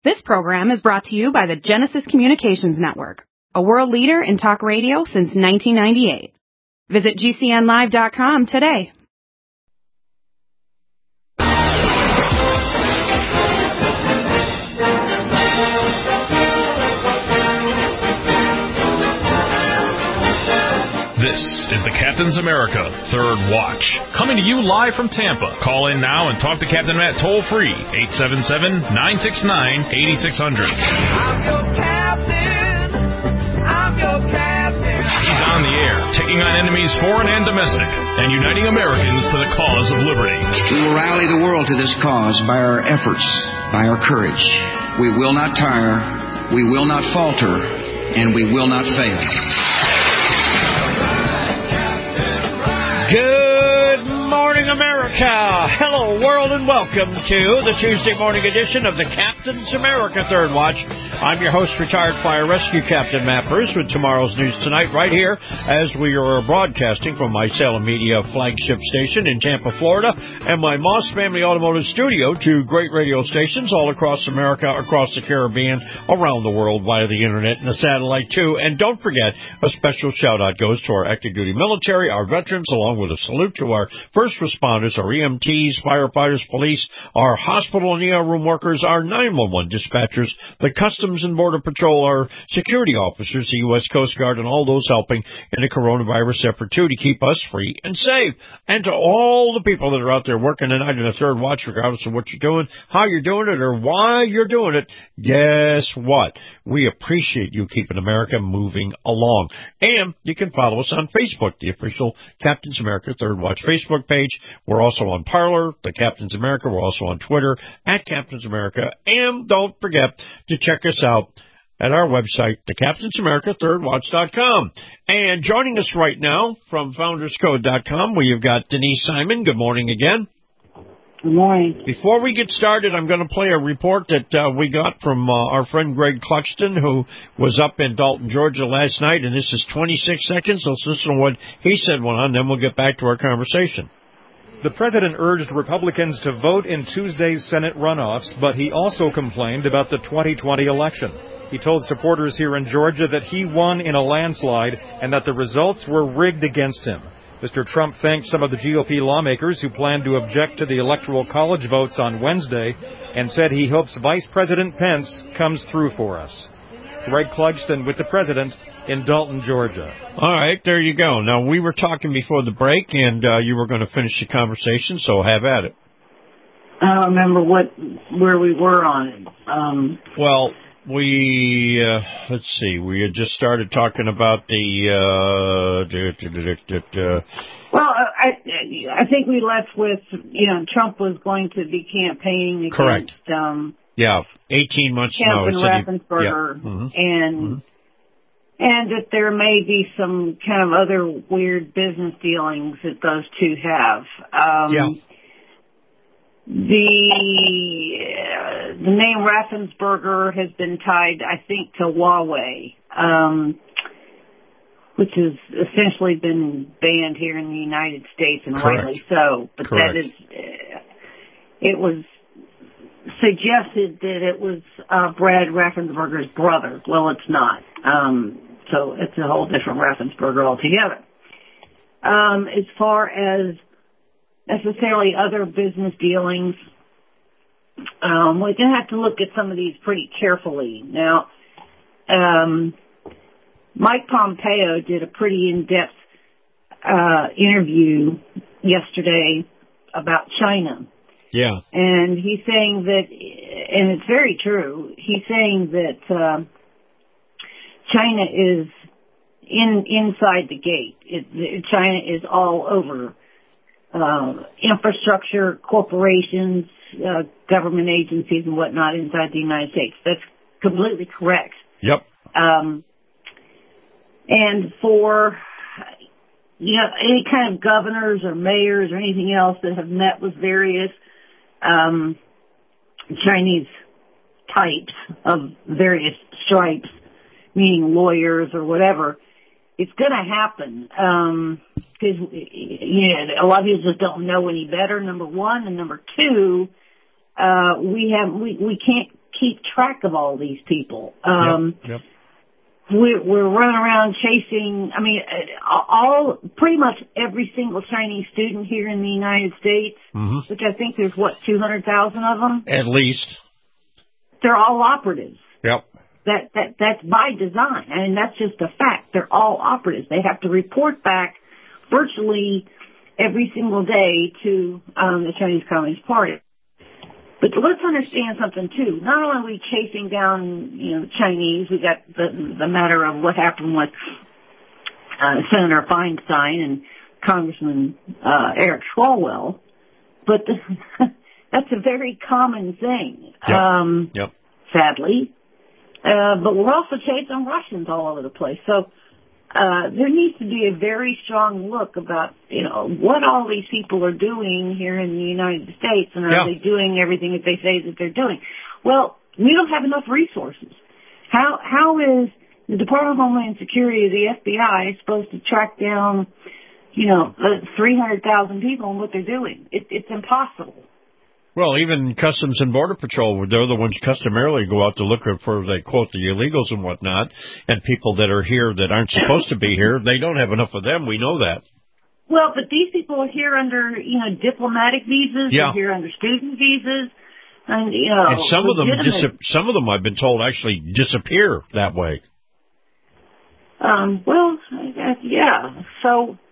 This program is brought to you by the Genesis Communications Network, a world leader in talk radio since 1998. Visit GCNlive.com today. This is the Captain's America Third Watch, coming to you live from Tampa. Call in now and talk to Captain Matt toll-free, 877-969-8600. I'm your captain. I'm your captain. He's on the air, taking on enemies foreign and domestic, and uniting Americans to the cause of liberty. We will rally the world to this cause by our efforts, by our courage. We will not tire, we will not falter, and we will not fail. Good morning, America. Hello, world, and welcome to the Tuesday morning edition of the Captain's America Third Watch. I'm your host, retired Fire Rescue Captain Matt Bruce, with tomorrow's news tonight right here as we are broadcasting from my Salem Media flagship station in Tampa, Florida, and my Moss Family Automotive Studio, to great radio stations all across America, across the Caribbean, around the world via the internet and the satellite too. And don't forget, a special shout-out goes to our active duty military, our veterans, along with a salute to our first responders, our EMTs, firefighters, police, our hospital and ER room workers, our 911 dispatchers, the Customs and Border Patrol, our security officers, the U.S. Coast Guard, and all those helping in the coronavirus effort, too, to keep us free and safe. And to all the people that are out there working tonight in the Third Watch, regardless of what you're doing, how you're doing it, or why you're doing it, guess what? We appreciate you keeping America moving along. And you can follow us on Facebook, the official Captain's America Third Watch Facebook page. We're also on Parler, the Captain's America. We're also on Twitter, at Captain's America. And don't forget to check us out at our website, thecaptainsamericathirdwatch.com. And joining us right now from founderscode.com, we have got Denise Simon. Good morning again. Good morning. Before we get started, I'm going to play a report that we got from our friend Greg Cluxton, who was up in Dalton, Georgia last night, and this is 26 seconds. Let's listen to what he said went on, then we'll get back to our conversation. The president urged Republicans to vote in Tuesday's Senate runoffs, but he also complained about the 2020 election. He told supporters here in Georgia that he won in a landslide and that the results were rigged against him. Mr. Trump thanked some of the GOP lawmakers who plan to object to the Electoral College votes on Wednesday and said he hopes Vice President Pence comes through for us. Greg Clugston with the president in Dalton, Georgia. All right, there you go. Now, we were talking before the break, and you were going to finish the conversation, so have at it. I don't remember where we were on it. Well, let's see, we had just started talking about the, Well, I think we left with, Trump was going to be campaigning against, correct. 18 months Kemp and now. Raffensperger, and that there may be some kind of other weird business dealings that those two have. The name Raffensperger has been tied, I think, to Huawei, which has essentially been banned here in the United States, and rightly so. But that is, it was suggested that it was Brad Raffensperger's brother. Well, it's not. So it's a whole different Raffensperger altogether. As far as necessarily other business dealings, we're going to have to look at some of these pretty carefully. Now, Mike Pompeo did a pretty in-depth interview yesterday about China. Yeah. And he's saying that, and it's very true, he's saying that China is inside the gate. China is all over. Infrastructure, corporations, government agencies and whatnot inside the United States. That's completely correct. Yep. And for, any kind of governors or mayors or anything else that have met with various Chinese types of various stripes, meaning lawyers or whatever, it's going to happen. Because, a lot of people just don't know any better, number one. And number two, we can't keep track of all these people. Yep. We're running around chasing, pretty much every single Chinese student here in the United States, which I think there's, 200,000 of them? At least. They're all operatives. Yep. That's by design. I mean, that's just a fact. They're all operatives. They have to report back virtually every single day to the Chinese Communist Party. But let's understand something, too. Not only are we chasing down, Chinese, we got the matter of what happened with Senator Feinstein and Congressman Eric Swalwell, but that's a very common thing, sadly. But we're also chasing Russians all over the place. So there needs to be a very strong look about, what all these people are doing here in the United States, and are they doing everything that they say that they're doing? Well, we don't have enough resources. How is the Department of Homeland Security, the FBI, supposed to track down, 300,000 people and what they're doing? It's impossible. Well, even Customs and Border Patrol, they're the ones customarily go out to look for, they quote, the illegals and whatnot, and people that are here that aren't supposed to be here. They don't have enough of them. We know that. Well, but these people are here under, diplomatic visas. Yeah. They're here under student visas. And, and some of them, I've been told, actually disappear that way. So,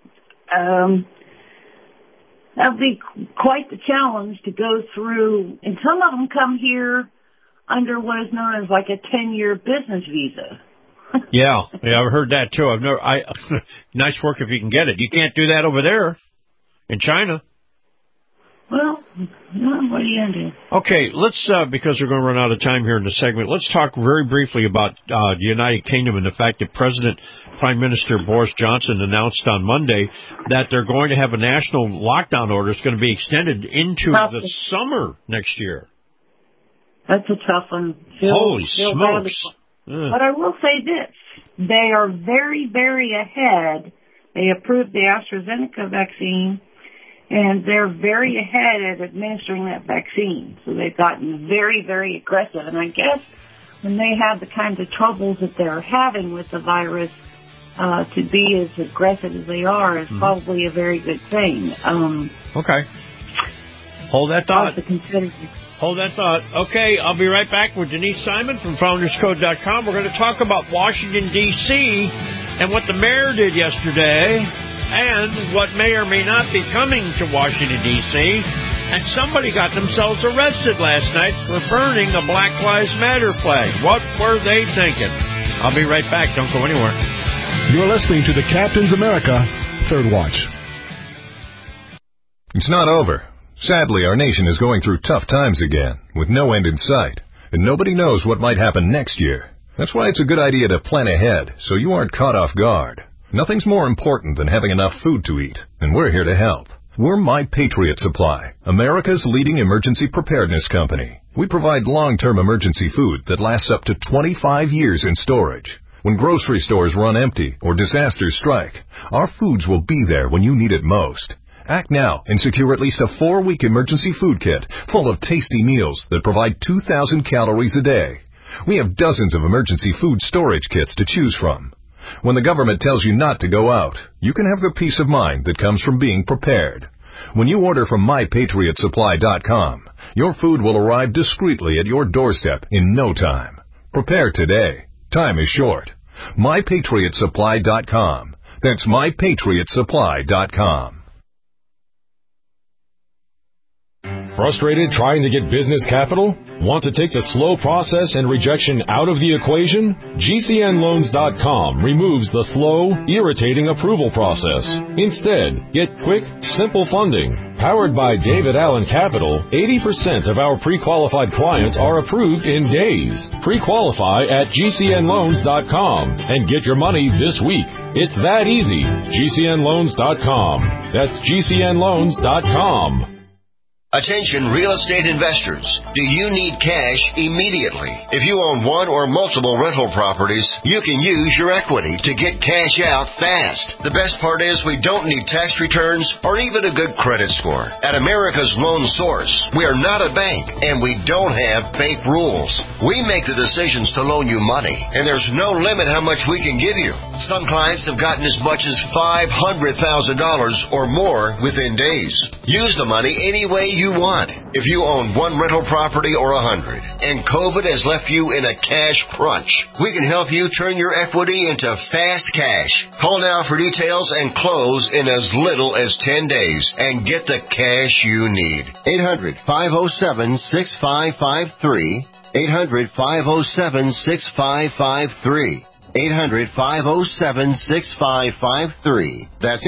that'll be quite the challenge to go through. And some of them come here under what is known as like a 10-year business visa. Yeah, I've heard that too. Nice work if you can get it. You can't do that over there in China. Well, what are you going to do? Okay, let's, because we're going to run out of time here in the segment, let's talk very briefly about the United Kingdom and the fact that Prime Minister Boris Johnson announced on Monday that they're going to have a national lockdown order. It's going to be extended into the summer next year. That's a tough one. Holy smokes. But I will say this. They are very, very ahead. They approved the AstraZeneca vaccine, and they're very ahead at administering that vaccine. So they've gotten very, very aggressive. And I guess when they have the kinds of troubles that they're having with the virus, to be as aggressive as they are is probably a very good thing. Okay. Hold that thought. Hold that thought. Okay, I'll be right back with Denise Simon from FoundersCode.com. We're going to talk about Washington, D.C. and what the mayor did yesterday and what may or may not be coming to Washington, D.C. And somebody got themselves arrested last night for burning a Black Lives Matter flag. What were they thinking? I'll be right back. Don't go anywhere. You're listening to the Captain's America Third Watch. It's not over. Sadly, our nation is going through tough times again, with no end in sight, and nobody knows what might happen next year. That's why it's a good idea to plan ahead, so you aren't caught off guard. Nothing's more important than having enough food to eat, and we're here to help. We're My Patriot Supply, America's leading emergency preparedness company. We provide long-term emergency food that lasts up to 25 years in storage. When grocery stores run empty or disasters strike, our foods will be there when you need it most. Act now and secure at least a 4-week emergency food kit full of tasty meals that provide 2,000 calories a day. We have dozens of emergency food storage kits to choose from. When the government tells you not to go out, you can have the peace of mind that comes from being prepared. When you order from MyPatriotSupply.com, your food will arrive discreetly at your doorstep in no time. Prepare today. Time is short. MyPatriotSupply.com. That's MyPatriotSupply.com. Frustrated trying to get business capital? Want to take the slow process and rejection out of the equation? GCNLoans.com removes the slow, irritating approval process. Instead, get quick, simple funding. Powered by David Allen Capital, 80% of our pre-qualified clients are approved in days. Pre-qualify at GCNLoans.com and get your money this week. It's that easy. GCNLoans.com. That's GCNLoans.com. Attention real estate investors. Do you need cash immediately? If you own one or multiple rental properties, you can use your equity to get cash out fast. The best part is we don't need tax returns or even a good credit score. At America's Loan Source, we are not a bank and we don't have bank rules. We make the decisions to loan you money, and there's no limit how much we can give you. Some clients have gotten as much as $500,000 or more within days. Use the money any way you want. If you own one rental property or 100 and COVID has left you in a cash crunch, we can help you turn your equity into fast cash. Call now for details and close in as little as 10 days and get the cash you need. 800-507-6553. 800-507-6553. 800-507-6553. That's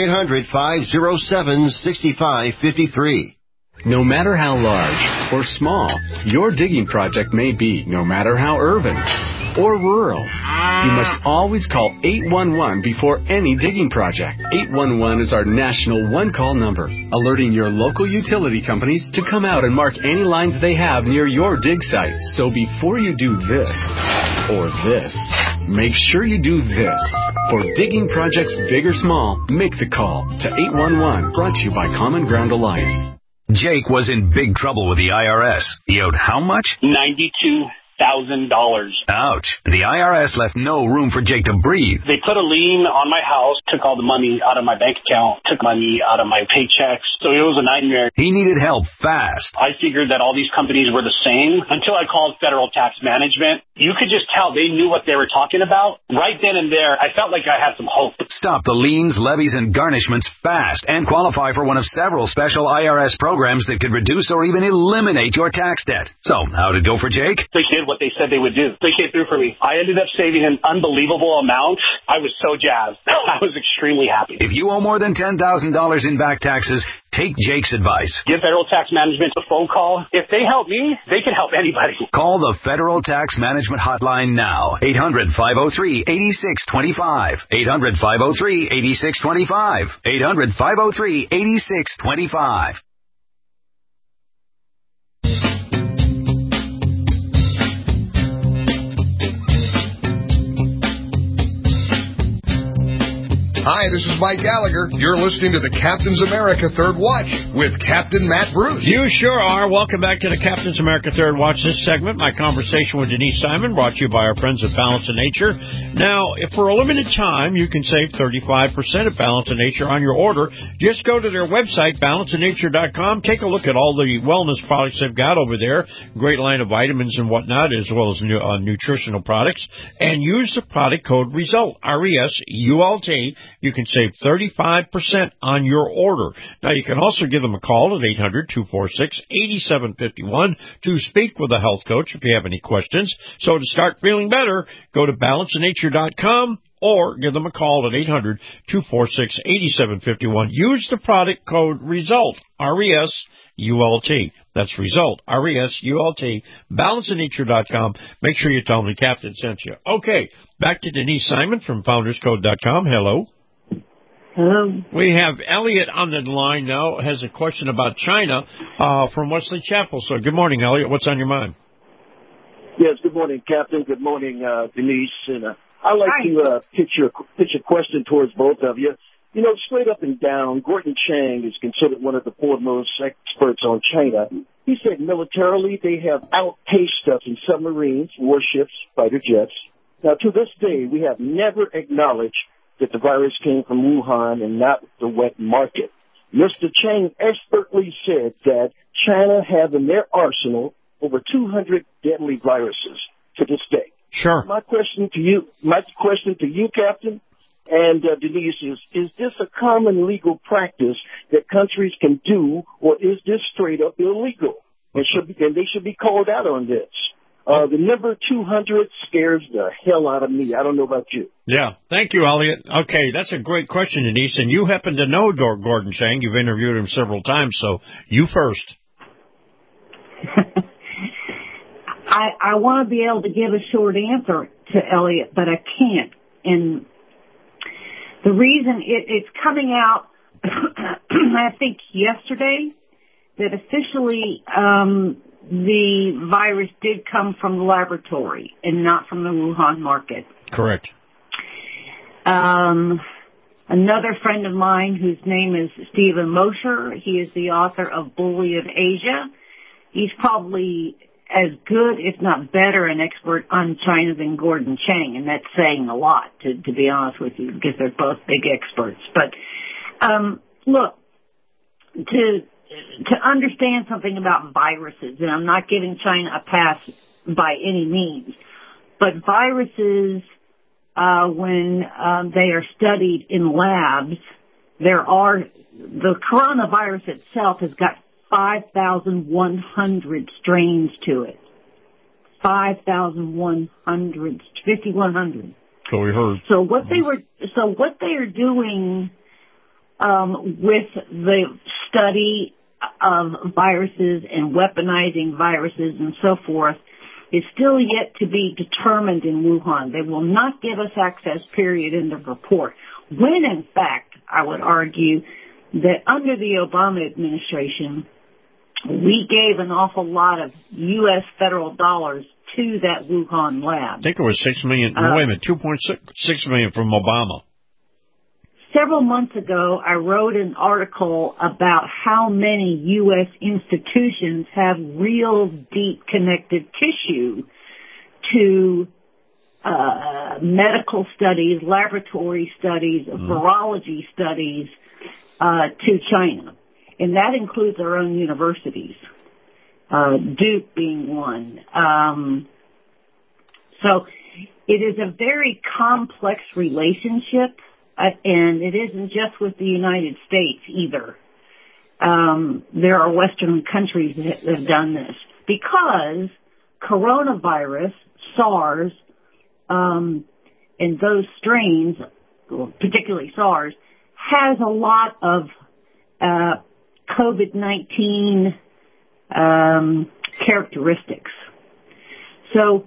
800-507-6553. No matter how large or small your digging project may be, no matter how urban or rural, you must always call 811 before any digging project. 811 is our national one-call number, alerting your local utility companies to come out and mark any lines they have near your dig site. So before you do this or this, make sure you do this. For digging projects big or small, make the call to 811, brought to you by Common Ground Alliance. Jake was in big trouble with the IRS. He owed how much? $92,000. Ouch. The IRS left no room for Jake to breathe. They put a lien on my house, took all the money out of my bank account, took money out of my paychecks. So it was a nightmare. He needed help fast. I figured that all these companies were the same until I called Federal Tax Management. You could just tell they knew what they were talking about. Right then and there, I felt like I had some hope. Stop the liens, levies, and garnishments fast and qualify for one of several special IRS programs that could reduce or even eliminate your tax debt. So, how'd it go for Jake? They did what they said they would do. They came through for me. I ended up saving an unbelievable amount. I was so jazzed. I was extremely happy. If you owe more than $10,000 in back taxes, take Jake's advice. Give Federal Tax Management a phone call. If they help me, they can help anybody. Call the Federal Tax Management Hotline now. 800-503-8625. 800-503-8625. 800-503-8625. Hi, this is Mike Gallagher. You're listening to the Captain's America Third Watch with Captain Matt Bruce. You sure are. Welcome back to the Captain's America Third Watch. This segment, my conversation with Denise Simon, brought to you by our friends at Balance of Nature. Now, if for a limited time, you can save 35% at Balance of Nature on your order. Just go to their website, balanceofnature.com. Take a look at all the wellness products they've got over there. Great line of vitamins and whatnot, as well as nutritional products. And use the product code RESULT, R-E-S-U-L-T. You can save 35% on your order. Now, you can also give them a call at 800-246-8751 to speak with a health coach if you have any questions. So to start feeling better, go to balanceofnature.com or give them a call at 800-246-8751. Use the product code RESULT, R-E-S-U-L-T. That's RESULT, R-E-S-U-L-T, balanceofnature.com. Make sure you tell them the Captain sent you. Okay, back to Denise Simon from founderscode.com. Hello. Hello. We have Elliot on the line now, has a question about China from Wesley Chapel. So good morning, Elliot. What's on your mind? Yes, good morning, Captain. Good morning, Denise. And I'd like to pitch a question towards both of you. You know, straight up and down, Gordon Chang is considered one of the foremost experts on China. He said militarily they have outpaced us in submarines, warships, fighter jets. Now, to this day, we have never acknowledged that the virus came from Wuhan and not the wet market. Mr. Chang expertly said that China have in their arsenal over 200 deadly viruses to this day. Sure. My question to you, Captain, and Denise, is this a common legal practice that countries can do, or is this straight up illegal? And they should be called out on this. The number 200 scares the hell out of me. I don't know about you. Yeah. Thank you, Elliot. Okay, that's a great question, Denise. And you happen to know Gordon Chang. You've interviewed him several times, so you first. I want to be able to give a short answer to Elliot, but I can't. And the reason it's coming out, I think yesterday, that officially the virus did come from the laboratory and not from the Wuhan market. Correct. Another friend of mine whose name is Stephen Mosher, he is the author of Bully of Asia. He's probably as good, if not better, an expert on China than Gordon Chang, and that's saying a lot, to be honest with you, because they're both big experts. But look, to understand something about viruses, and I'm not giving China a pass by any means, but viruses, when they are studied in labs, the coronavirus itself has got 5,100 strains to it. 5,100, 5,100. So we heard. So what they are doing with the study of viruses and weaponizing viruses and so forth is still yet to be determined in Wuhan. They will not give us access, period, in the report. When, in fact, I would argue that under the Obama administration, we gave an awful lot of U.S. federal dollars to that Wuhan lab. I think it was $6 million. Wait a minute, $2.6 million from Obama. Several months ago, I wrote an article about how many U.S. institutions have real deep connective tissue to medical studies, laboratory studies, virology studies to China. And that includes our own universities, Duke being one. So it is a very complex relationship. And it isn't just with the United States either. There are Western countries that have done this because coronavirus, SARS, and those strains, particularly SARS, has a lot of COVID-19 characteristics. So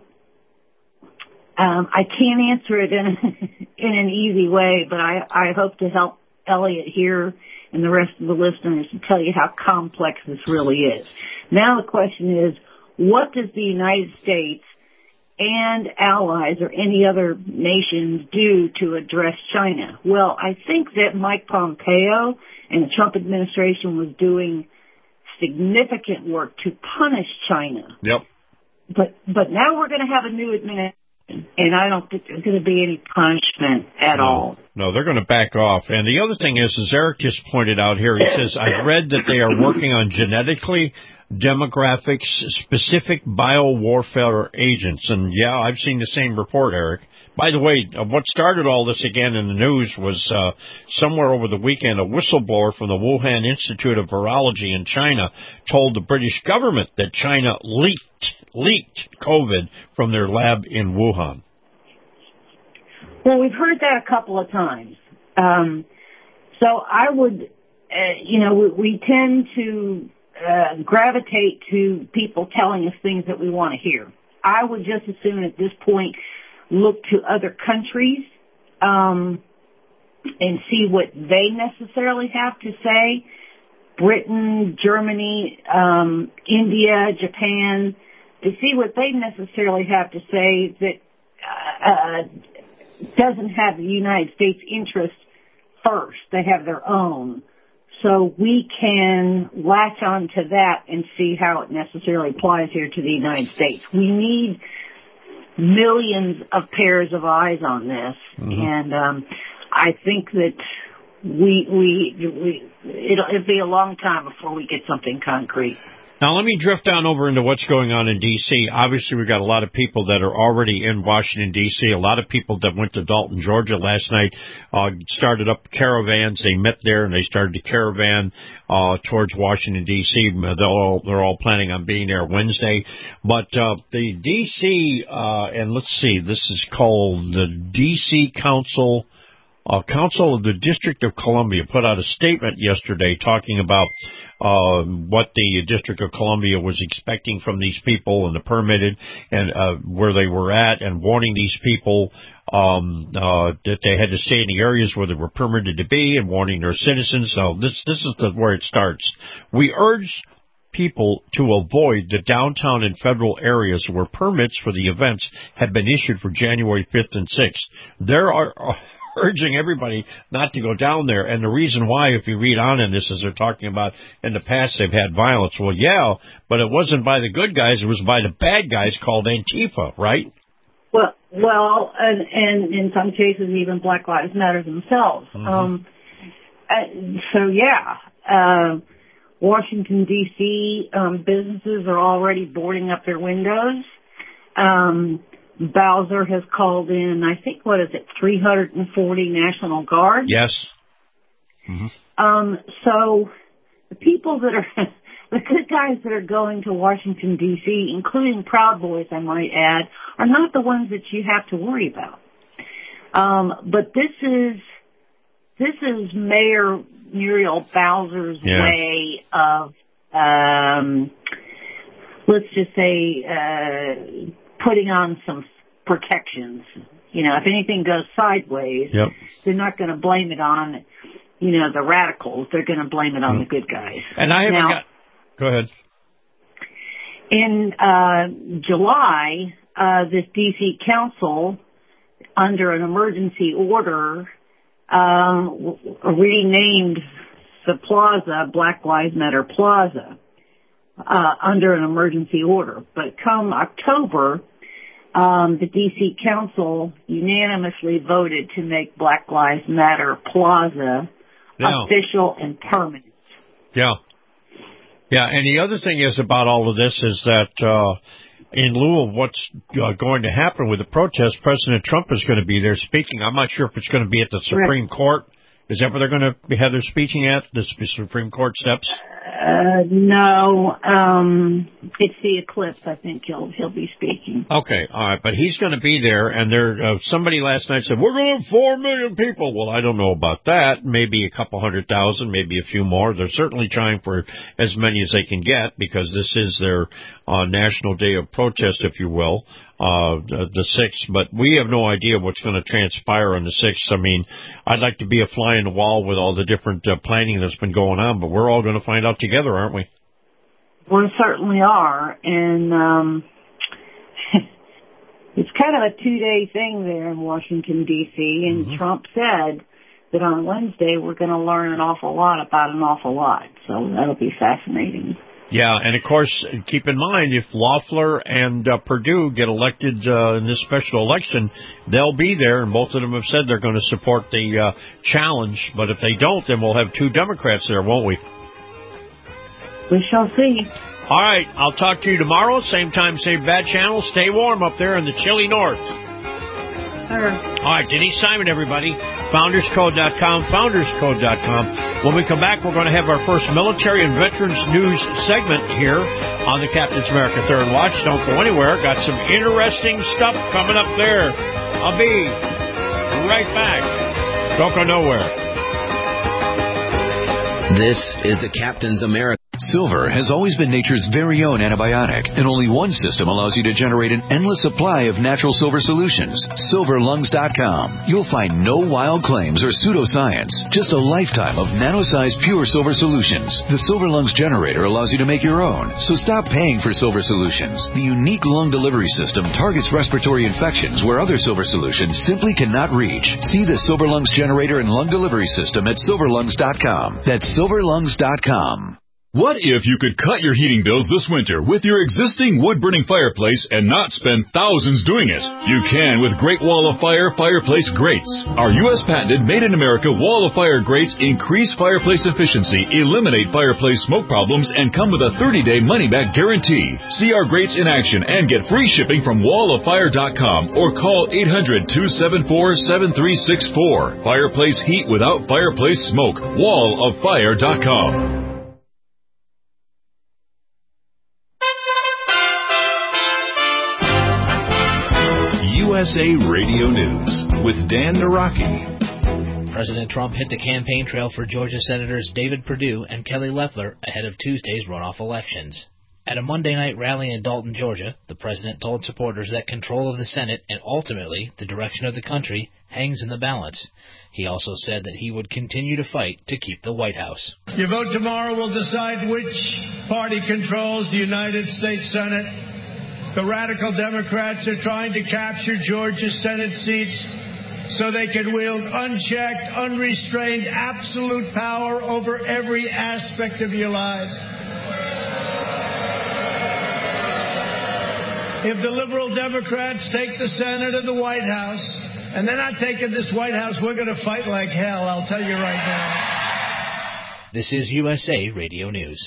I can't answer it in an easy way, but I hope to help Elliot here and the rest of the listeners to tell you how complex this really is. Now the question is, what does the United States and allies or any other nations do to address China? Well, I think that Mike Pompeo and the Trump administration was doing significant work to punish China. Yep. But now we're going to have a new administration. And I don't think there's going to be any punishment at all. No, they're going to back off. And the other thing is, as Eric just pointed out here, he says, I've read that they are working on genetically demographics specific biowarfare agents. And yeah, I've seen the same report, Eric. By the way, what started all this again in the news was somewhere over the weekend, a whistleblower from the Wuhan Institute of Virology in China told the British government that China leaked COVID from their lab in Wuhan. Well, we've heard that a couple of times. So I would, we tend to gravitate to people telling us things that we want to hear. I would just as soon at this point look to other countries and see what they necessarily have to say. Britain, Germany, India, Japan, to see what they necessarily have to say that doesn't have the United States interest first. They have their own. So we can latch on to that and see how it necessarily applies here to the United States. We need millions of pairs of eyes on this. Mm-hmm. And I think that it'll be a long time before we get something concrete. Now, let me drift down over into what's going on in D.C. Obviously, we've got a lot of people that are already in Washington, D.C. A lot of people that went to Dalton, Georgia last night started up caravans. They met there, and they started to caravan towards Washington, D.C. They're all planning on being there Wednesday. But the D.C., and let's see, this is called the D.C. Council of the District of Columbia put out a statement yesterday talking about what the District of Columbia was expecting from these people and the permitted and where they were at, and warning these people that they had to stay in the areas where they were permitted to be, and warning their citizens. So this is where it starts. We urge people to avoid the downtown and federal areas where permits for the events have been issued for January 5th and 6th. They're urging everybody not to go down there. And the reason why, if you read on in this, is they're talking about in the past they've had violence. Well, yeah, but it wasn't by the good guys. It was by the bad guys called Antifa, right? Well, and in some cases even Black Lives Matter themselves. Washington, D.C. Businesses are already boarding up their windows. Bowser has called in, I think, 340 National Guards? Yes. So the people that are, the good guys that are going to Washington, D.C., including Proud Boys, I might add, are not the ones that you have to worry about. But this is Mayor Muriel Bowser's way of, let's just say, putting on some protections. If anything goes sideways, they're not going to blame it on, the radicals. They're going to blame it on the good guys. And I haven't Go ahead. In July, this D.C. Council, under an emergency order, renamed the plaza Black Lives Matter Plaza under an emergency order. But come October, the D.C. Council unanimously voted to make Black Lives Matter Plaza official and permanent. Yeah, and the other thing is about all of this is that in lieu of what's going to happen with the protest, President Trump is going to be there speaking. I'm not sure if it's going to be at the Supreme Court. Is that where they're going to have their speaking at, the Supreme Court steps? No, it's the eclipse. I think he'll be speaking. Okay, all right, but he's going to be there, and somebody last night said, we're going to have 4 million people. Well, I don't know about that. Maybe a couple 100,000, maybe a few more. They're certainly trying for as many as they can get because this is their national day of protest, if you will, the 6th. But we have no idea what's going to transpire on the 6th. I mean, I'd like to be a fly in the wall with all the different planning that's been going on, but we're all going to find out together, aren't we? We certainly are, and it's kind of a 2-day thing there in Washington, D.C., and Trump said that on Wednesday we're going to learn an awful lot about an awful lot, so that'll be fascinating. Yeah, and of course, keep in mind, if Loeffler and Perdue get elected in this special election, they'll be there, and both of them have said they're going to support the challenge, but if they don't, then we'll have 2 Democrats there, won't we? We shall see. All right, I'll talk to you tomorrow, same time, same bad channel. Stay warm up there in the chilly north. Sure. All right, Denise Simon, everybody. FoundersCode.com, FoundersCode.com. When we come back, we're going to have our first military and veterans news segment here on the Captain's America Third Watch. Don't go anywhere. Got some interesting stuff coming up there. I'll be right back. Don't go nowhere. This is the Captain's America. Silver has always been nature's very own antibiotic, and only one system allows you to generate an endless supply of natural silver solutions. SilverLungs.com. You'll find no wild claims or pseudoscience, just a lifetime of nano-sized pure silver solutions. The Silver Lungs generator allows you to make your own, so stop paying for silver solutions. The unique lung delivery system targets respiratory infections where other silver solutions simply cannot reach. See the Silver Lungs generator and lung delivery system at SilverLungs.com. That's SilverLungs.com. What if you could cut your heating bills this winter with your existing wood-burning fireplace and not spend thousands doing it? You can with Great Wall of Fire fireplace grates. Our U.S. patented made-in-America Wall of Fire grates increase fireplace efficiency, eliminate fireplace smoke problems, and come with a 30-day money-back guarantee. See our grates in action and get free shipping from walloffire.com or call 800-274-7364. Fireplace heat without fireplace smoke. walloffire.com. USA Radio News with Dan Naraki. President Trump hit the campaign trail for Georgia Senators David Perdue and Kelly Loeffler ahead of Tuesday's runoff elections. At a Monday night rally in Dalton, Georgia, the president told supporters that control of the Senate and ultimately the direction of the country hangs in the balance. He also said that he would continue to fight to keep the White House. Your vote tomorrow will decide which party controls the United States Senate. The radical Democrats are trying to capture Georgia's Senate seats so they can wield unchecked, unrestrained, absolute power over every aspect of your lives. If the liberal Democrats take the Senate and the White House, and they're not taking this White House, we're going to fight like hell, I'll tell you right now. This is USA Radio News.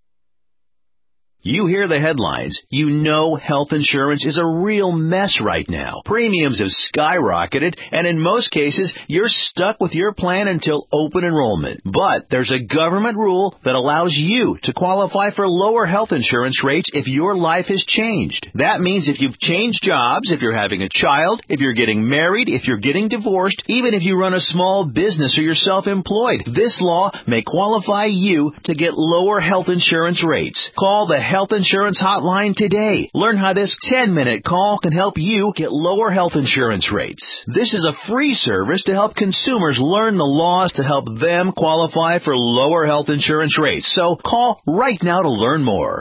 You hear the headlines. You know health insurance is a real mess right now. Premiums have skyrocketed, and in most cases, you're stuck with your plan until open enrollment. But there's a government rule that allows you to qualify for lower health insurance rates if your life has changed. That means if you've changed jobs, if you're having a child, if you're getting married, if you're getting divorced, even if you run a small business or you're self-employed, this law may qualify you to get lower health insurance rates. Call the Health Insurance Hotline today. Learn how this 10-minute call can help you get lower health insurance rates. This is a free service to help consumers learn the laws to help them qualify for lower health insurance rates. So call right now to learn more.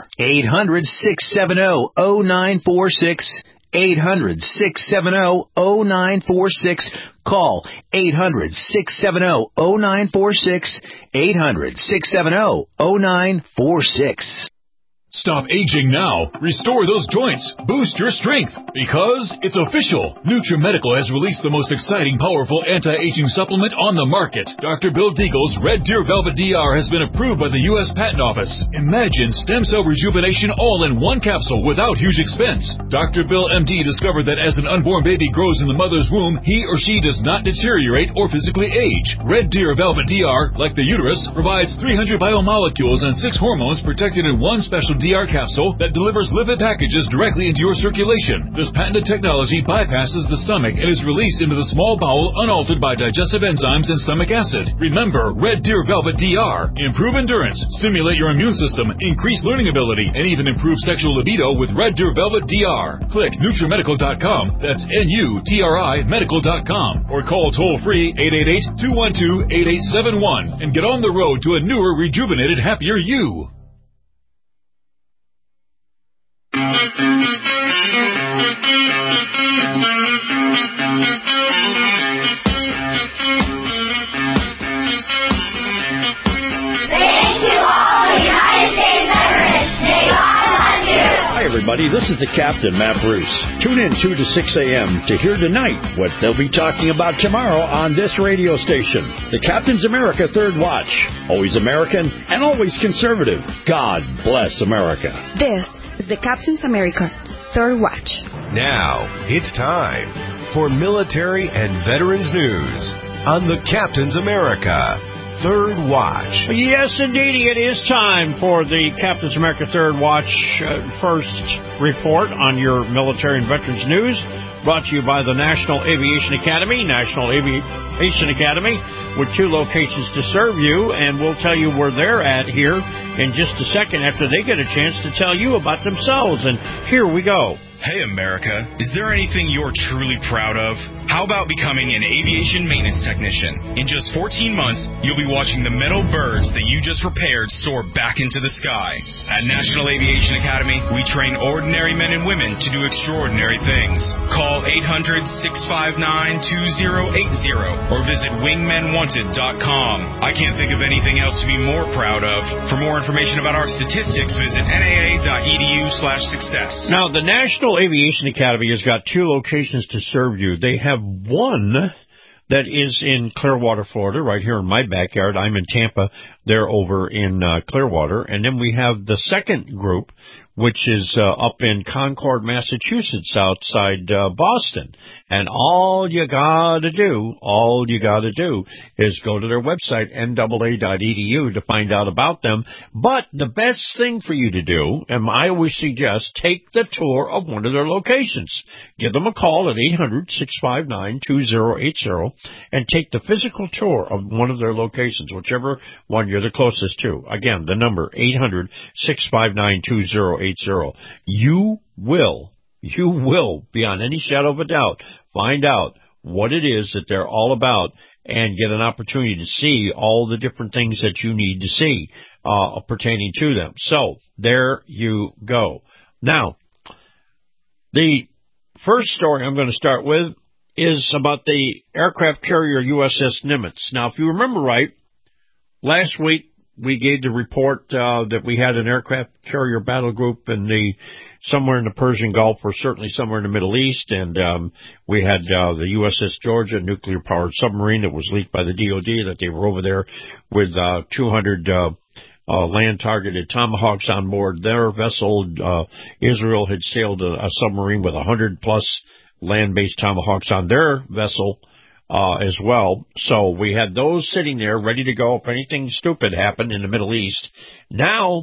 800-670-0946. 800-670-0946. Call 800-670-0946. 800-670-0946. Stop aging now. Restore those joints. Boost your strength. Because it's official. NutriMedical has released the most exciting, powerful anti-aging supplement on the market. Dr. Bill Deagle's Red Deer Velvet DR has been approved by the U.S. Patent Office. Imagine stem cell rejuvenation all in one capsule without huge expense. Dr. Bill MD discovered that as an unborn baby grows in the mother's womb, he or she does not deteriorate or physically age. Red Deer Velvet DR, like the uterus, provides 300 biomolecules and 6 hormones protected in one special DR capsule that delivers lipid packages directly into your circulation. This patented technology bypasses the stomach and is released into the small bowel unaltered by digestive enzymes and stomach acid. Remember, Red Deer Velvet DR. Improve endurance, stimulate your immune system, increase learning ability, and even improve sexual libido with Red Deer Velvet DR. Click NutriMedical.com, that's N-U-T-R-I Medical.com, or call toll-free 888-212-8871 and get on the road to a newer, rejuvenated, happier you. Hi, everybody. This is the Captain, Matt Bruce. Tune in 2 to 6 a.m. to hear tonight what they'll be talking about tomorrow on this radio station. The Captain's America Third Watch. Always American and always conservative. God bless America. This is the Captain's America Third Watch. Now, it's time for military and veterans news on the Captain's America Third Watch. Yes, indeed, it is time for the Captain's America Third Watch first report on your military and veterans news, brought to you by the National Aviation Academy, with 2 locations to serve you, and we'll tell you where they're at here in just a second after they get a chance to tell you about themselves. And here we go. Hey, America, is there anything you're truly proud of? How about becoming an aviation maintenance technician? In just 14 months, you'll be watching the metal birds that you just repaired soar back into the sky. At National Aviation Academy, we train ordinary men and women to do extraordinary things. Call 800-659-2080 or visit wingmenwanted.com. I can't think of anything else to be more proud of. For more information about our statistics, visit naa.edu/success. Now, the National Aviation Academy has got 2 locations to serve you. They have one that is in Clearwater, Florida, right here in my backyard. I'm in Tampa. They're over in Clearwater. And then we have the second group, which is up in Concord, Massachusetts, outside Boston. And all you gotta do is go to their website, NAA.edu, to find out about them. But the best thing for you to do, and I always suggest, take the tour of one of their locations. Give them a call at 800-659-2080 and take the physical tour of one of their locations, whichever one you're you're the closest to. Again, the number, 800-659-2080. You will, beyond any shadow of a doubt, find out what it is that they're all about and get an opportunity to see all the different things that you need to see pertaining to them. So, there you go. Now, the first story I'm going to start with is about the aircraft carrier USS Nimitz. Now, if you remember right, last week we gave the report that we had an aircraft carrier battle group somewhere in the Persian Gulf, or certainly somewhere in the Middle East, and we had the USS Georgia, nuclear-powered submarine that was leaked by the DoD, that they were over there with 200 land-targeted Tomahawks on board their vessel. Israel had sailed a submarine with 100-plus land-based Tomahawks on their vessel as well. So we had those sitting there ready to go if anything stupid happened in the Middle East. Now,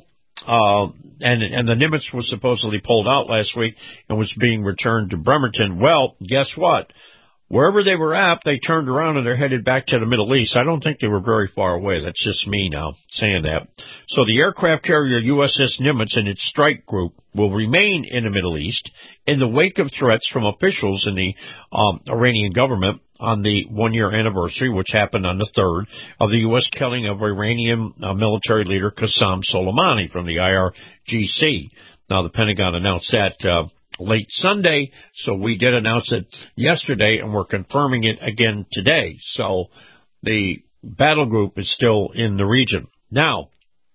and the Nimitz was supposedly pulled out last week and was being returned to Bremerton. Well, guess what? Wherever they were at, they turned around and they're headed back to the Middle East. I don't think they were very far away. That's just me now saying that. So the aircraft carrier USS Nimitz and its strike group will remain in the Middle East in the wake of threats from officials in the Iranian government on the one-year anniversary, which happened on the 3rd, of the U.S. killing of Iranian military leader Qasem Soleimani from the IRGC. Now, the Pentagon announced that late Sunday, so we did announce it yesterday, and we're confirming it again today. So the battle group is still in the region. Now,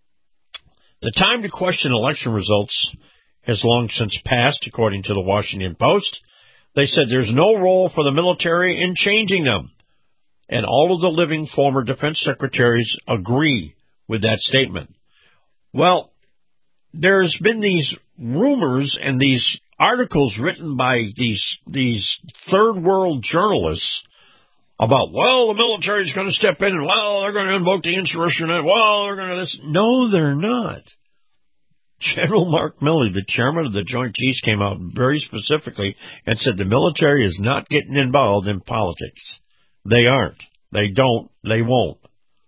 the time to question election results has long since passed, according to the Washington Post. They said there's no role for the military in changing them. And all of the living former defense secretaries agree with that statement. Well, there's been these rumors and these articles written by these third world journalists about, well, the military's going to step in and, well, they're going to invoke the Insurrection Act, well, they're going to this. No, they're not. General Mark Milley, the chairman of the Joint Chiefs, came out very specifically and said the military is not getting involved in politics. They aren't. They don't. They won't.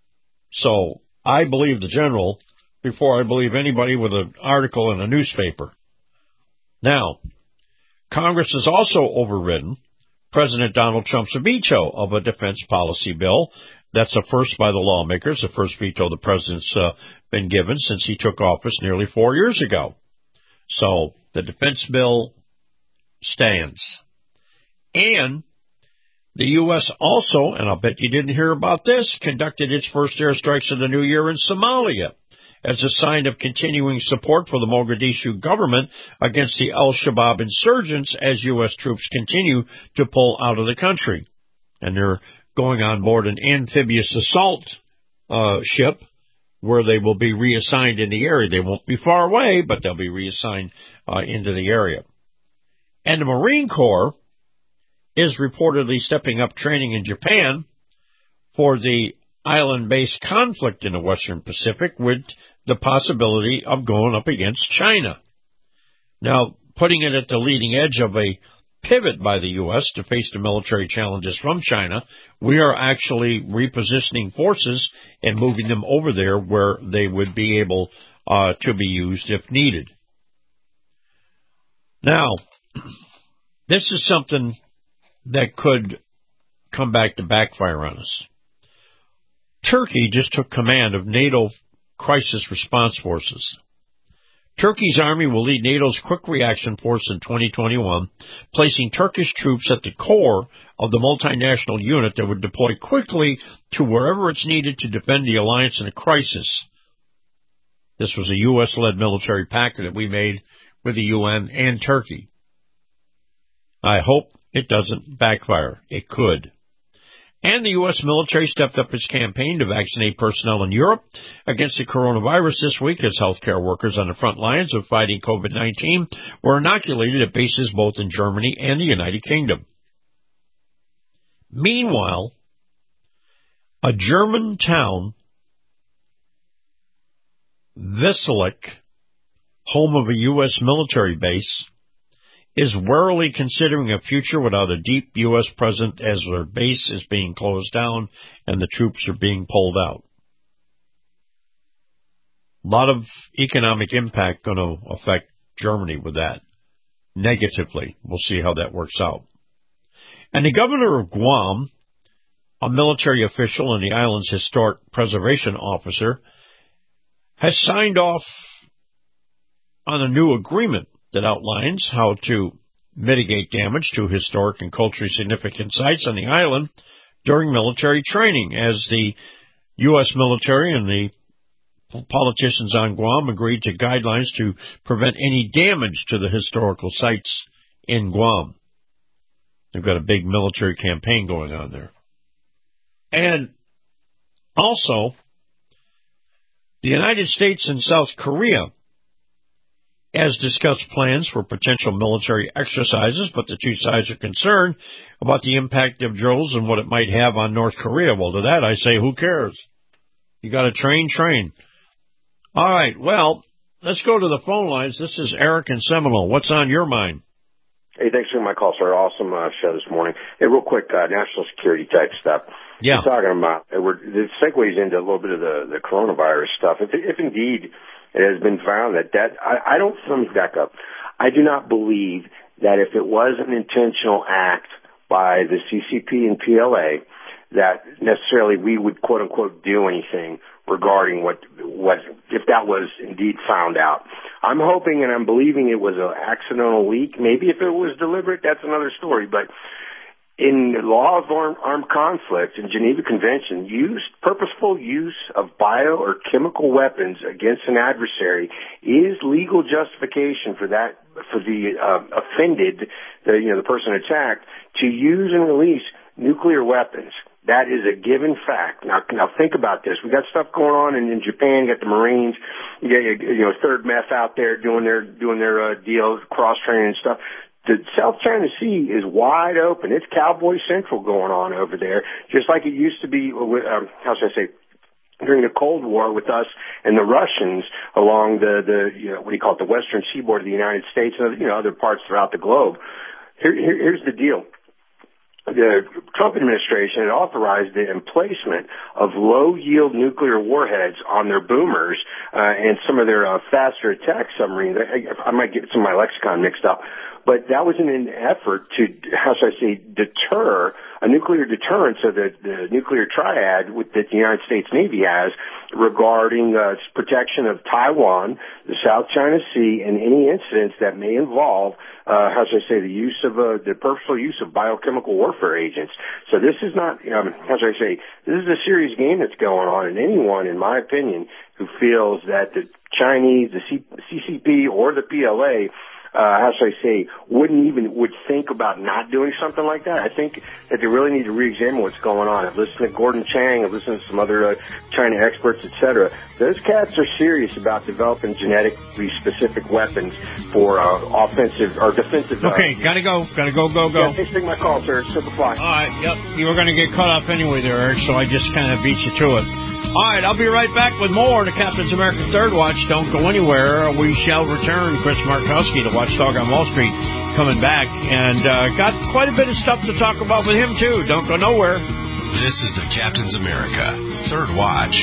So I believe the general before I believe anybody with an article in a newspaper. Now, Congress has also overridden President Donald Trump's veto of a defense policy bill. That's a first by the lawmakers, the first veto the president's been given since he took office nearly 4 years ago. So the defense bill stands. And the U.S. also, and I'll bet you didn't hear about this, conducted its first airstrikes of the new year in Somalia as a sign of continuing support for the Mogadishu government against the al-Shabaab insurgents as U.S. troops continue to pull out of the country. And they're going on board an amphibious assault ship where they will be reassigned in the area. They won't be far away, but they'll be reassigned into the area. And the Marine Corps is reportedly stepping up training in Japan for the island-based conflict in the Western Pacific with the possibility of going up against China. Now, putting it at the leading edge of a pivot by the U.S. to face the military challenges from China, we are actually repositioning forces and moving them over there where they would be able to be used if needed. Now, this is something that could come back to backfire on us. Turkey just took command of NATO crisis response forces. Turkey's army will lead NATO's quick reaction force in 2021, placing Turkish troops at the core of the multinational unit that would deploy quickly to wherever it's needed to defend the alliance in a crisis. This was a U.S.-led military pact that we made with the UN and Turkey. I hope it doesn't backfire. It could. And the U.S. military stepped up its campaign to vaccinate personnel in Europe against the coronavirus this week as healthcare workers on the front lines of fighting COVID-19 were inoculated at bases both in Germany and the United Kingdom. Meanwhile, a German town, Wesselich, home of a U.S. military base, is warily considering a future without a deep U.S. presence as their base is being closed down and the troops are being pulled out. A lot of economic impact going to affect Germany with that negatively. We'll see how that works out. And the governor of Guam, a military official and the island's historic preservation officer, has signed off on a new agreement that outlines how to mitigate damage to historic and culturally significant sites on the island during military training, as the U.S. military and the politicians on Guam agreed to guidelines to prevent any damage to the historical sites in Guam. They've got a big military campaign going on there. And also, the United States and South Korea has discussed plans for potential military exercises, but the two sides are concerned about the impact of drills and what it might have on North Korea. Well, to that I say, who cares? You got to train. All right, well, let's go to the phone lines. This is Eric in Seminole. What's on your mind? Hey, thanks for my call, sir. Awesome show this morning. Hey, real quick, national security type stuff. Yeah. We're talking about, it segues into a little bit of the coronavirus stuff. If indeed it has been found that let me back up. I do not believe that if it was an intentional act by the CCP and PLA, that necessarily we would quote unquote do anything regarding what if that was indeed found out. I'm hoping and I'm believing it was an accidental leak. Maybe if it was deliberate, that's another story. But in the law of armed conflict and Geneva Convention, purposeful use of bio or chemical weapons against an adversary is legal justification for the offended, the person attacked, to use and release nuclear weapons. That is a given fact. Now think about this. We got stuff going on in Japan. You got the Marines. You got Third Meth out there doing their deals, cross training and stuff. The South China Sea is wide open. It's Cowboy Central going on over there, just like it used to be. During the Cold War with us and the Russians along the western seaboard of the United States and other parts throughout the globe. Here's the deal. The Trump administration had authorized the emplacement of low-yield nuclear warheads on their boomers and some of their faster attack submarines. I might get some of my lexicon mixed up, but that was in an effort to, deter a nuclear deterrence of the nuclear triad that the United States Navy has regarding protection of Taiwan, the South China Sea, and any incidents that may involve the purposeful use of biochemical warfare agents. So this is not, this is a serious game that's going on, and anyone, in my opinion, who feels that the Chinese, the CCP, or the PLA, would think about not doing something like that. I think that they really need to re-examine what's going on. I've listened to Gordon Chang, I've listened to some other China experts, etc. Those cats are serious about developing genetically specific weapons for offensive or defensive. Okay, gotta go. Yeah, thanks for taking my call, sir. Simplify. All right, yep. You were going to get caught up anyway there, Eric, so I just kind of beat you to it. All right, I'll be right back with more to Captain's American Third Watch. Don't go anywhere. We shall return. Chris Markowski, the Watchdog on Wall Street, coming back. And got quite a bit of stuff to talk about with him, too. Don't go nowhere. This is the Captain's America Third Watch.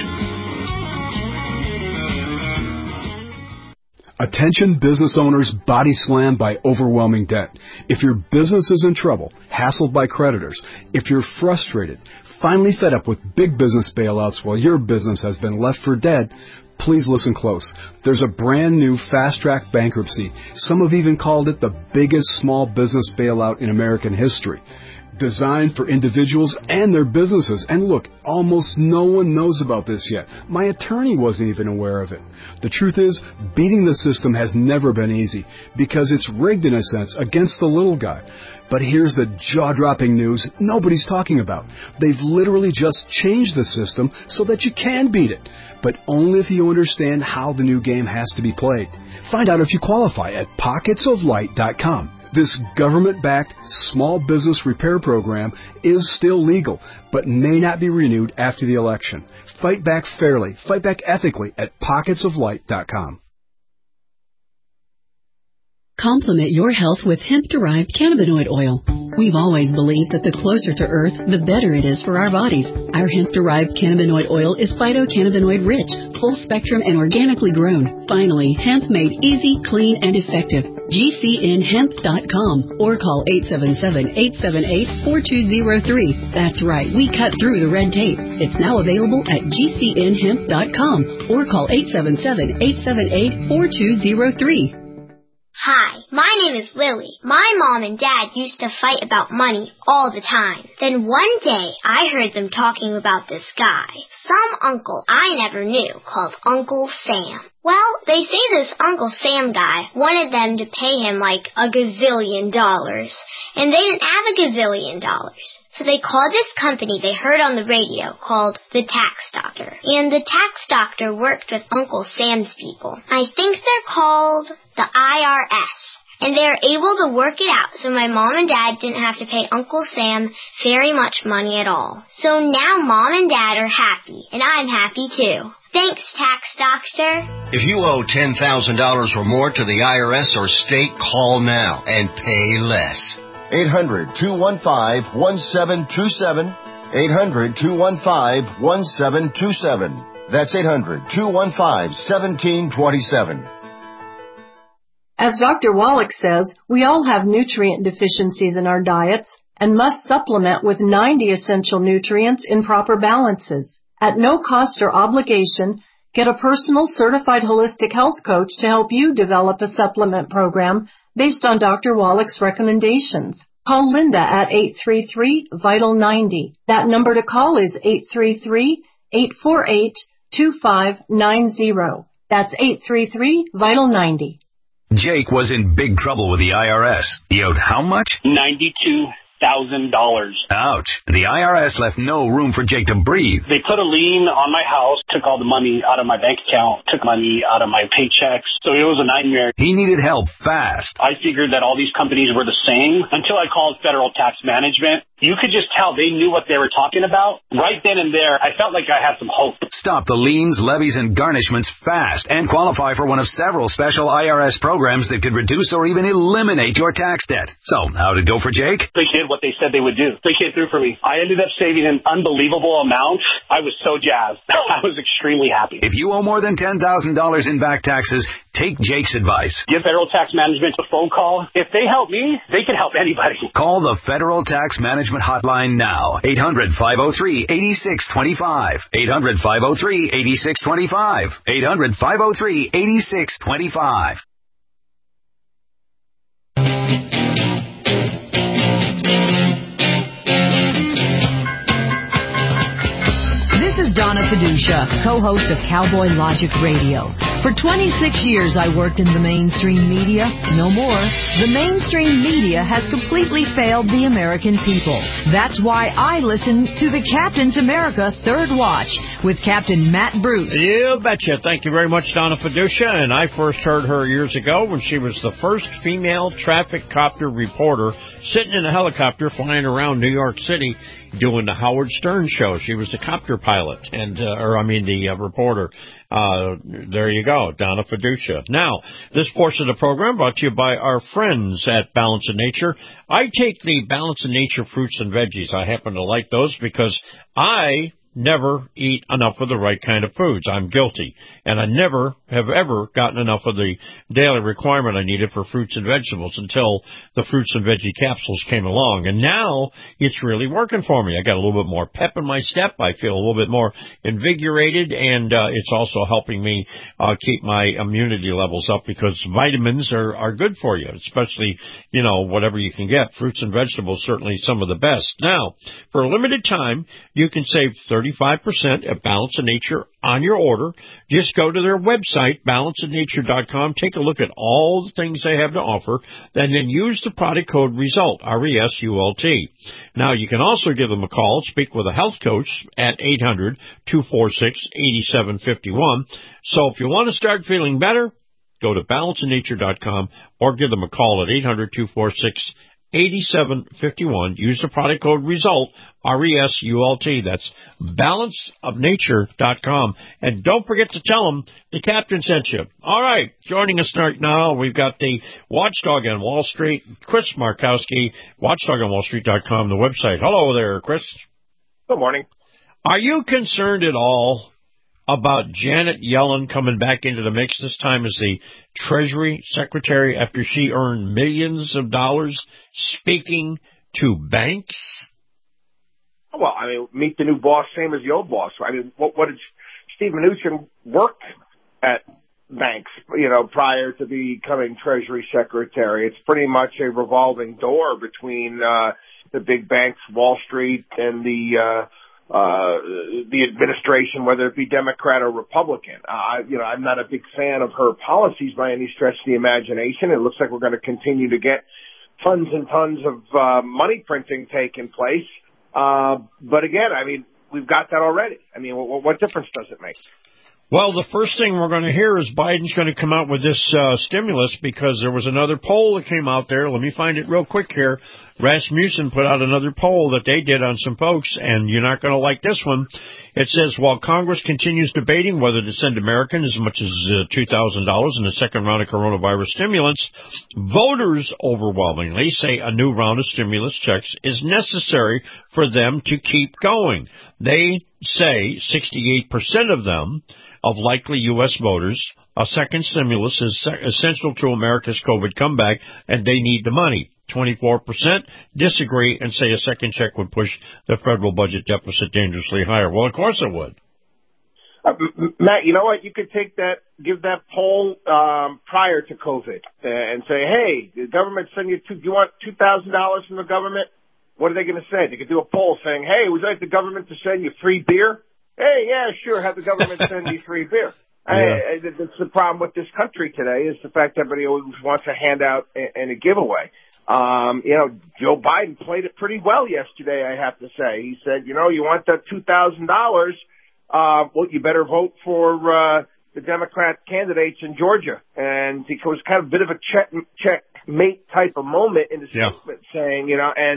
Attention business owners body slammed by overwhelming debt. If your business is in trouble, hassled by creditors, if you're frustrated, finally fed up with big business bailouts while your business has been left for dead, please listen close. There's a brand new fast-track bankruptcy. Some have even called it the biggest small business bailout in American history. Designed for individuals and their businesses. And look, almost no one knows about this yet. My attorney wasn't even aware of it. The truth is, beating the system has never been easy because it's rigged in a sense against the little guy. But here's the jaw-dropping news nobody's talking about. They've literally just changed the system so that you can beat it, but only if you understand how the new game has to be played. Find out if you qualify at pocketsoflight.com. This government-backed small business repair program is still legal, but may not be renewed after the election. Fight back fairly, fight back ethically at pocketsoflight.com. Complement your health with hemp-derived cannabinoid oil. We've always believed that the closer to Earth, the better it is for our bodies. Our hemp-derived cannabinoid oil is phytocannabinoid rich, full spectrum, and organically grown. Finally, hemp made easy, clean, and effective. GCNhemp.com or call 877-878-4203. That's right, we cut through the red tape. It's now available at GCNhemp.com or call 877-878-4203. Hi, my name is Lily. My mom and dad used to fight about money all the time. Then one day, I heard them talking about this guy, some uncle I never knew, called Uncle Sam. Well, they say this Uncle Sam guy wanted them to pay him like $1 gazillion, and they didn't have $1 gazillion. So they called this company they heard on the radio called the Tax Doctor. And the Tax Doctor worked with Uncle Sam's people. I think they're called the IRS. And they were able to work it out so my mom and dad didn't have to pay Uncle Sam very much money at all. So now mom and dad are happy, and I'm happy too. Thanks, Tax Doctor. If you owe $10,000 or more to the IRS or state, call now and pay less. 800-215-1727. 800-215-1727. That's 800-215-1727. As Dr. Wallach says, we all have nutrient deficiencies in our diets and must supplement with 90 essential nutrients in proper balances. At no cost or obligation, get a personal certified holistic health coach to help you develop a supplement program based on Dr. Wallach's recommendations. Call Linda at 833-VITAL-90. That number to call is 833-848-2590. That's 833-VITAL-90. Jake was in big trouble with the IRS. He owed how much? $92,000. Ouch. The IRS left no room for Jake to breathe. They put a lien on my house, took all the money out of my bank account, took money out of my paychecks. So it was a nightmare. He needed help fast. I figured that all these companies were the same until I called Federal Tax Management. You could just tell they knew what they were talking about. Right then and there, I felt like I had some hope. Stop the liens, levies, and garnishments fast and qualify for one of several special IRS programs that could reduce or even eliminate your tax debt. So, how'd it go for Jake? They did what they said they would do. They came through for me. I ended up saving an unbelievable amount. I was so jazzed. I was extremely happy. If you owe more than $10,000 in back taxes, take Jake's advice. Give Federal Tax Management a phone call. If they help me, they can help anybody. Call the Federal Tax Management hotline now. 800-503-8625. 800-503-8625. 800-503-8625. This is Donna Fiducia, co-host of Cowboy Logic Radio. For 26 years, I worked in the mainstream media. No more. The mainstream media has completely failed the American people. That's why I listen to the Captain's America Third Watch with Captain Matt Bruce. You betcha. Thank you very much, Donna Fiducia. And I first heard her years ago when she was the first female traffic copter reporter sitting in a helicopter flying around New York City doing the Howard Stern show. She was the copter pilot, the reporter. There you go, Donna Fiducia. Now, this portion of the program brought to you by our friends at Balance of Nature. I take the Balance of Nature fruits and veggies. I happen to like those because I never eat enough of the right kind of foods. I'm guilty. And I never have ever gotten enough of the daily requirement I needed for fruits and vegetables until the fruits and veggie capsules came along. And now it's really working for me. I got a little bit more pep in my step. I feel a little bit more invigorated, and it's also helping me keep my immunity levels up because vitamins are good for you, especially, whatever you can get. Fruits and vegetables, certainly some of the best. Now, for a limited time, you can save 35% at Balance of Nature on your order. Just go to their website, balanceofnature.com. Take a look at all the things they have to offer, and then use the product code RESULT, R-E-S-U-L-T. Now, you can also give them a call, speak with a health coach at 800-246-8751. So if you want to start feeling better, go to balanceofnature.com or give them a call at 8751. Use the product code RESULT, RESULT. That's balanceofnature.com. And don't forget to tell them the captain sent you. All right, joining us right now, we've got the watchdog on Wall Street, Chris Markowski, watchdogonwallstreet.com, the website. Hello there, Chris. Good morning. Are you concerned at all about Janet Yellen coming back into the mix this time as the Treasury Secretary after she earned millions of dollars speaking to banks? Well, I mean, meet the new boss, same as the old boss. I mean, what did Steve Mnuchin work at banks, prior to becoming Treasury Secretary? It's pretty much a revolving door between the big banks, Wall Street, and the administration, whether it be Democrat or Republican. I'm not a big fan of her policies by any stretch of the imagination. It looks like we're going to continue to get tons and tons of money printing taking place. But again, I mean, we've got that already. I mean, what difference does it make? Well, the first thing we're going to hear is Biden's going to come out with this stimulus, because there was another poll that came out there. Let me find it real quick here. Rasmussen put out another poll that they did on some folks, and you're not going to like this one. It says, while Congress continues debating whether to send Americans as much as $2,000 in the second round of coronavirus stimulants, voters overwhelmingly say a new round of stimulus checks is necessary for them to keep going. They say 68% of them, of likely U.S. voters, a second stimulus is essential to America's COVID comeback, and they need the money. 24% disagree and say a second check would push the federal budget deficit dangerously higher. Well, of course it would. Matt, you know what? You could give that poll prior to COVID and say, hey, the government send you, do you want $2,000 from the government? What are they going to say? They could do a poll saying, hey, would you like the government to send you free beer? Hey, yeah, sure, have the government send me free beer. Yeah. That's the problem with this country today, is the fact that everybody always wants a handout and a giveaway. Joe Biden played it pretty well yesterday, I have to say. He said, you want that $2,000, well, you better vote for the Democrat candidates in Georgia. And it was kind of a bit of a checkmate type of moment in the statement, saying,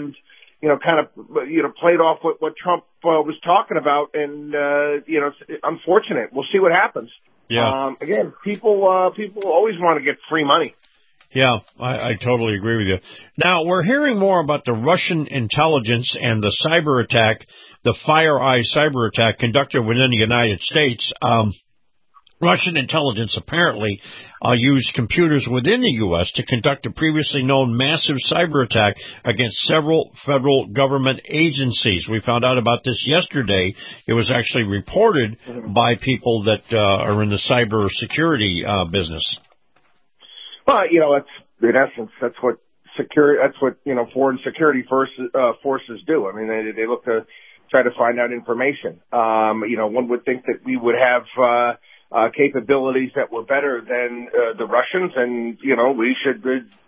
played off what Trump was talking about, and it's unfortunate. We'll see what happens. Yeah. Again, people always want to get free money. Yeah, I totally agree with you. Now, we're hearing more about the Russian intelligence and the cyber attack, the FireEye cyber attack conducted within the United States. Russian intelligence apparently used computers within the U.S. to conduct a previously known massive cyber attack against several federal government agencies. We found out about this yesterday. It was actually reported by people that are in the cyber security business. Well, in essence, that's what foreign security forces do. I mean, they look to try to find out information. One would think that we would have capabilities that were better than the Russians, and we should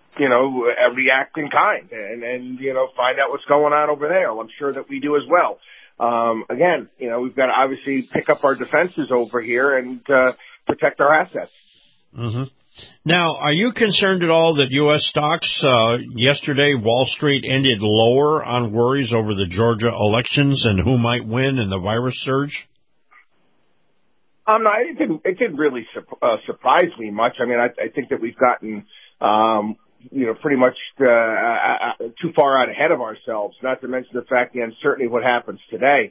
react in kind and find out what's going on over there. I'm sure that we do as well. Again, we've got to obviously pick up our defenses over here and protect our assets. Mm-hmm. Now, are you concerned at all that U.S. stocks yesterday, Wall Street ended lower on worries over the Georgia elections and who might win in the virus surge? No, it didn't really surprise me much. I mean, I think that we've gotten, pretty much too far out ahead of ourselves, not to mention the fact the uncertainty of what happens today.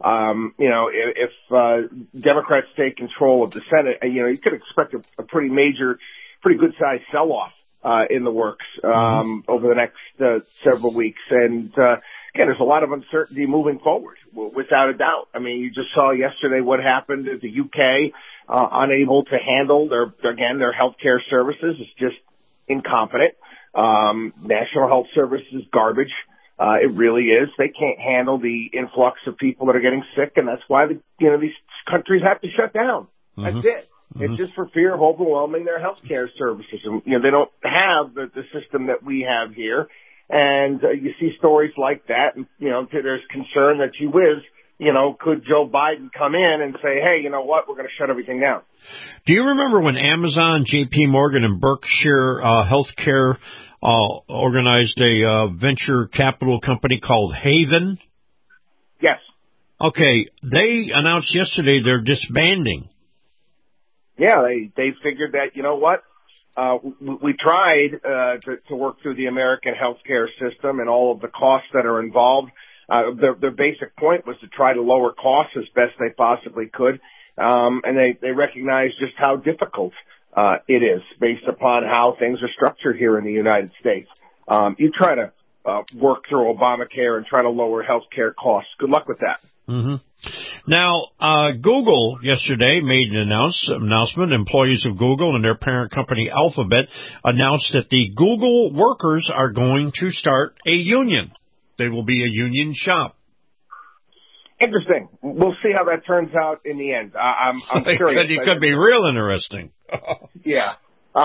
If Democrats take control of the Senate, you could expect a pretty good sized sell-off in the works over the next several weeks. And again, there's a lot of uncertainty moving forward, without a doubt. I mean, you just saw yesterday what happened at the UK, unable to handle their healthcare services. It's just incompetent. National Health Service is garbage. It really is. They can't handle the influx of people that are getting sick, and that's why these countries have to shut down. That's it. It's just for fear of overwhelming their healthcare services. And, they don't have the system that we have here. And you see stories like that, and, there's concern that, gee whiz, could Joe Biden come in and say, hey, you know what, we're going to shut everything down. Do you remember when Amazon, J.P. Morgan, and Berkshire Healthcare organized a venture capital company called Haven. Yes. Okay, they announced yesterday they're disbanding. Yeah, they figured that, you know what, we tried to work through the American healthcare system and all of the costs that are involved. Their basic point was to try to lower costs as best they possibly could, and they recognized just how difficult it is based upon how things are structured here in the United States. You try to work through Obamacare and try to lower healthcare costs. Good luck with that. Mm-hmm. Now, Google yesterday made an announcement. Employees of Google and their parent company Alphabet announced that the Google workers are going to start a union. They will be a union shop. Interesting. We'll see how that turns out in the end. I'm curious. It could be real interesting. Yeah.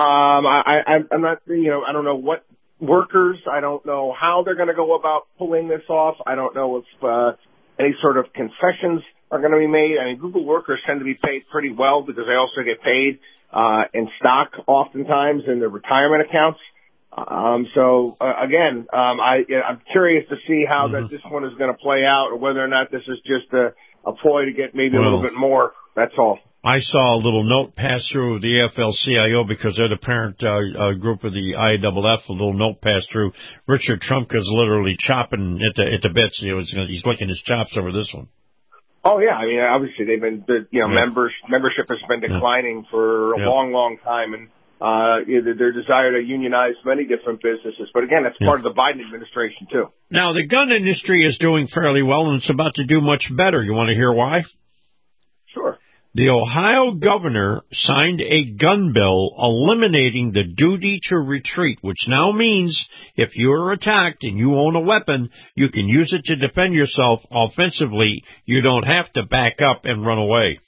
I'm not, I don't know what workers. I don't know how they're going to go about pulling this off. I don't know if any sort of concessions are going to be made. I mean, Google workers tend to be paid pretty well because they also get paid in stock oftentimes in their retirement accounts. I'm curious to see how that this one is going to play out, or whether or not this is just a ploy to get maybe a little bit more. That's all. I saw a little note pass through the AFL-CIO because they're the parent group of the IAAF. A little note passed through. Richard Trumka's literally chopping at the bits. He's licking his chops over this one. Oh yeah, I mean, obviously they've been, membership has been declining for a long time, and their desire to unionize many different businesses. But again, that's part of the Biden administration too. Now the gun industry is doing fairly well, and it's about to do much better. You want to hear why? Sure. The Ohio governor signed a gun bill eliminating the duty to retreat, which now means if you are attacked and you own a weapon, you can use it to defend yourself offensively. You don't have to back up and run away.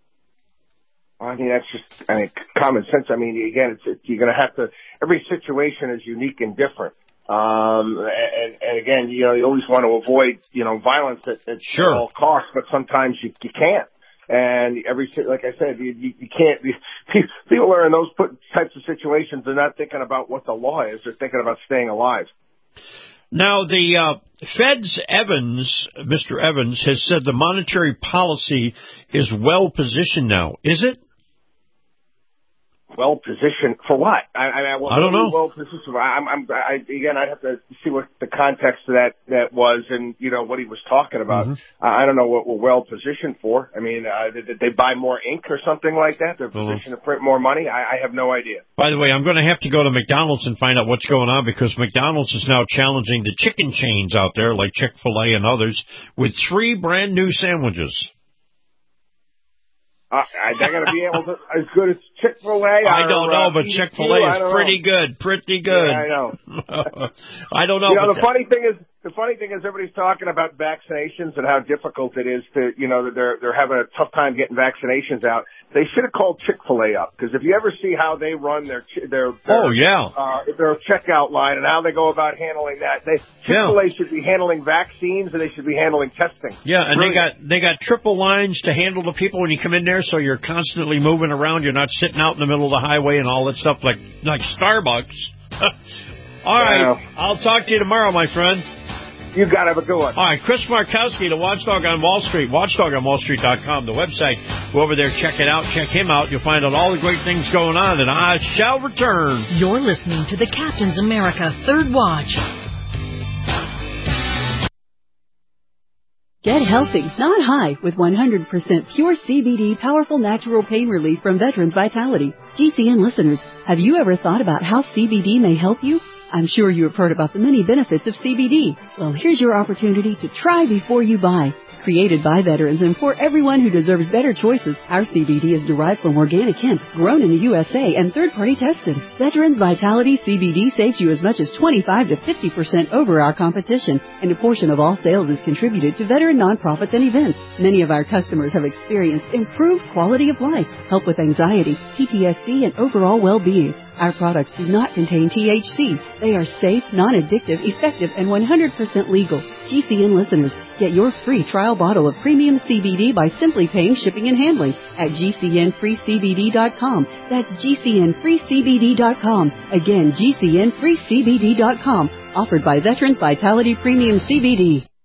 I mean, that's just, common sense. I mean, again, you're going to have to, every situation is unique and different. And again, you always want to avoid, violence at all costs, but sometimes you can't. And like I said, you can't, people are in those types of situations. They're not thinking about what the law is. They're thinking about staying alive. Now, the Fed's Mr. Evans, has said the monetary policy is well positioned now. Is it? Well positioned for what? I don't know. Well positioned. I'd have to see what the context of that was, and what he was talking about. Mm-hmm. I don't know what we're well positioned for. I mean, did they buy more ink or something like that? They're positioned to print more money. I have no idea. By the way, I'm going to have to go to McDonald's and find out what's going on, because McDonald's is now challenging the chicken chains out there, like Chick-fil-A and others, with 3 brand new sandwiches. They're going to be able to, as good as Chick-fil-A? I don't know, but Chick-fil-A is pretty good. Pretty good. Yeah, I know. I don't know. The funny thing is everybody's talking about vaccinations and how difficult it is to, they're having a tough time getting vaccinations out. They should have called Chick-fil-A up, because if you ever see how they run their checkout line and how they go about handling that, Chick-fil-A should be handling vaccines, and they should be handling testing. Yeah, and they got triple lines to handle the people when you come in there, so you're constantly moving around. You're not sitting out in the middle of the highway and all that stuff like Starbucks. All right, I'll talk to you tomorrow, my friend. You got to have a good one. All right, Chris Markowski, the Watchdog on Wall Street, watchdogonwallstreet.com, the website. Go over there, check it out, check him out. You'll find out all the great things going on, and I shall return. You're listening to the Captain's America Third Watch. Get healthy, not high, with 100% pure CBD powerful natural pain relief from Veterans Vitality. GCN listeners, have you ever thought about how CBD may help you? I'm sure you have heard about the many benefits of CBD. Well, here's your opportunity to try before you buy. Created by veterans and for everyone who deserves better choices, our CBD is derived from organic hemp, grown in the USA, and third-party tested. Veterans Vitality CBD saves you as much as 25 to 50% over our competition, and a portion of all sales is contributed to veteran nonprofits and events. Many of our customers have experienced improved quality of life, help with anxiety, PTSD, and overall well-being. Our products do not contain THC. They are safe, non-addictive, effective, and 100% legal. GCN listeners, get your free trial bottle of premium CBD by simply paying shipping and handling at GCNFreeCBD.com. That's GCNFreeCBD.com. Again, GCNFreeCBD.com. Offered by Veterans Vitality Premium CBD.